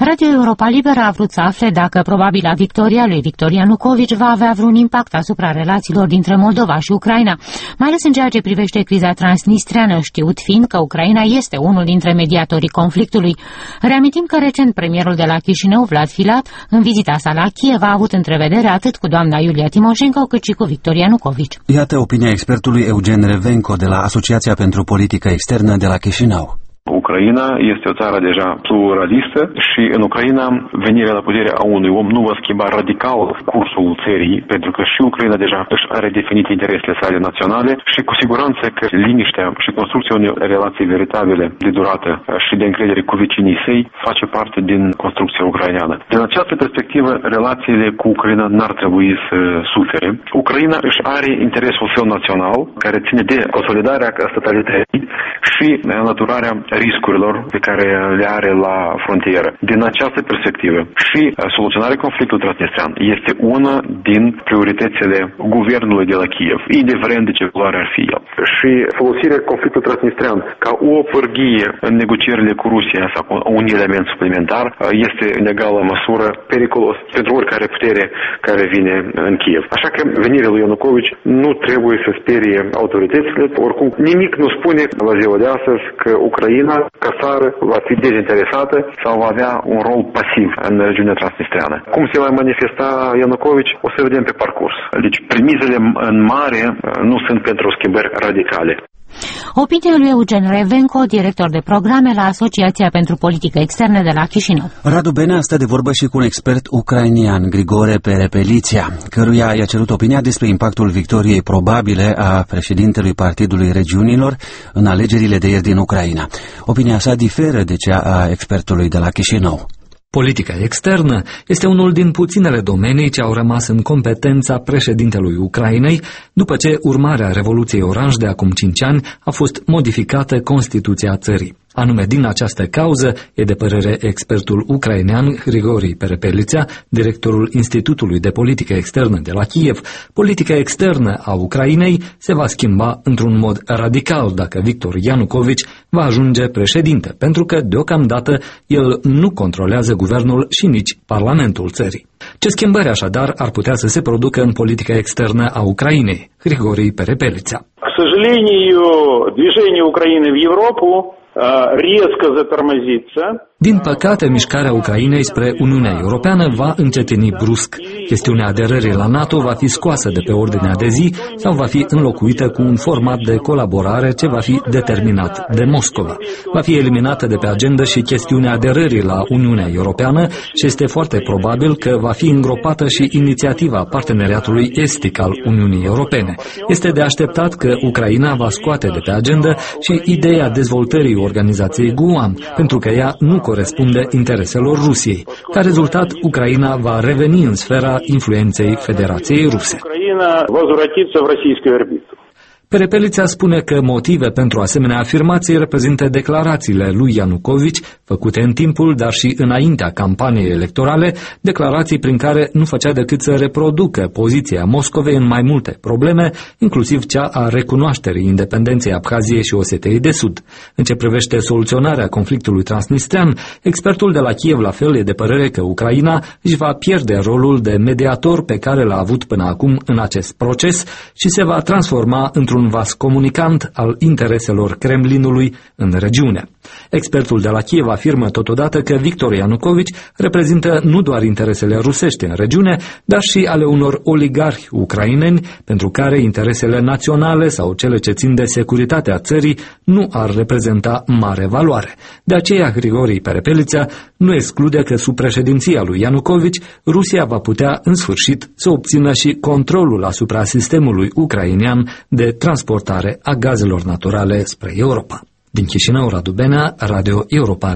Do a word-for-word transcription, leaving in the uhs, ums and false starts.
Radio Europa Liberă a vrut să afle dacă probabila victoria lui Victor Ianucovici va avea vreun impact asupra relațiilor dintre Moldova și Ucraina, mai ales în ceea ce privește criza transnistreană, știut fiind că Ucraina este unul dintre mediatorii conflictului. Reamintim că recent premierul de la Chișinău, Vlad Filat, în vizita sa la Kiev, a avut întrevedere atât cu doamna Iulia Timoșenko cât și cu Victor Ianucovici. Iată opinia expertului Eugen Revenco de la Asociația pentru Politică Externă de la Chișinău. Ucraina este o țară deja pluralistă și în Ucraina venirea la putere a unui om nu va schimba radical cursul țării, pentru că și Ucraina deja își are definite interesele sale naționale și cu siguranță că liniștea și construcția unei relații veritabile de durată și de încredere cu vecinii săi face parte din construcția ucraineană. Din această perspectivă, relațiile cu Ucraina n-ar trebui să sufere. Ucraina își are interesul său național, care ține de consolidarea statalității și înlăturarea riscurilor pe care le are la frontieră. Din această perspectivă și soluționarea conflictului transnistrean este una din prioritățile guvernului de la Kiev, indiferent de ce culoare ar fi el. Și folosirea conflictului transnistrean ca o pârghie în negocierile cu Rusia sau cu un element suplimentar este în egală măsură periculos pentru oricare putere care vine în Kiev. Așa că venirea lui Ianucovici nu trebuie să sperie autoritățile. Oricum, nimic nu spune la ziua de astăzi că Ucraina ca țară va fi dezinteresată sau va avea un rol pasiv în regiunea transnistreană. Cum se va manifesta Ianucovici, o să vedem pe parcurs. Deci premisele în mare nu sunt pentru schimbări radicale. Opinia lui Eugen Revenco, director de programe la Asociația pentru Politică Externă de la Chișinău. Radu Benea stă de vorbă și cu un expert ucrainian, Grigore Perepeliția, căruia i-a cerut opinia despre impactul victoriei probabile a președintelui Partidului Regiunilor în alegerile de ieri din Ucraina. Opinia sa diferă de cea a expertului de la Chișinău. Politica externă este unul din puținele domenii ce au rămas în competența președintelui Ucrainei după ce, urmarea Revoluției Oranj de acum cinci ani, a fost modificată Constituția țării. Anume din această cauză, e de părere expertul ucrainean Grigori Perepeliția, directorul Institutului de Politică Externă de la Kiev, politica externă a Ucrainei se va schimba într-un mod radical dacă Victor Ianucovici va ajunge președinte, pentru că, deocamdată, el nu controlează guvernul și nici Parlamentul țării. Ce schimbări, așadar, ar putea să se producă în politica externă a Ucrainei? Grigori Perepeliția. К сожалению, движение Украины в Европу резко затормозится. Din păcate, mișcarea Ucrainei spre Uniunea Europeană va încetini brusc. Chestiunea aderării la NATO va fi scoasă de pe ordinea de zi sau va fi înlocuită cu un format de colaborare ce va fi determinat de Moscova. Va fi eliminată de pe agenda și chestiunea aderării la Uniunea Europeană și este foarte probabil că va fi îngropată și inițiativa parteneriatului estic al Uniunii Europene. Este de așteptat că Ucraina va scoate de pe agenda și ideea dezvoltării organizației Guam, pentru că ea nu corespunde intereselor Rusiei. Ca rezultat, Ucraina va reveni în sfera influenței Federației Ruse. Perepeliția spune că motive pentru asemenea afirmații reprezintă declarațiile lui Ianucovici, făcute în timpul, dar și înaintea campaniei electorale, declarații prin care nu făcea decât să reproducă poziția Moscovei în mai multe probleme, inclusiv cea a recunoașterii independenței Abhaziei și Osetei de Sud. În ce privește soluționarea conflictului transnistrean, expertul de la Kiev la fel e de părere că Ucraina își va pierde rolul de mediator pe care l-a avut până acum în acest proces și se va transforma într-un un vas comunicant al intereselor Kremlinului în regiune. Expertul de la Kiev afirmă totodată că Victor Ianucovici reprezintă nu doar interesele rusești în regiune, dar și ale unor oligarhi ucraineni, pentru care interesele naționale sau cele ce țin de securitatea țării nu ar reprezenta mare valoare. De aceea, Grigori Perepeliția nu exclude că sub președinția lui Ianucovici, Rusia va putea în sfârșit să obțină și controlul asupra sistemului ucrainean de transportare a gazelor naturale spre Europa. Din Chișinău, Radu Benea, Radio Europa.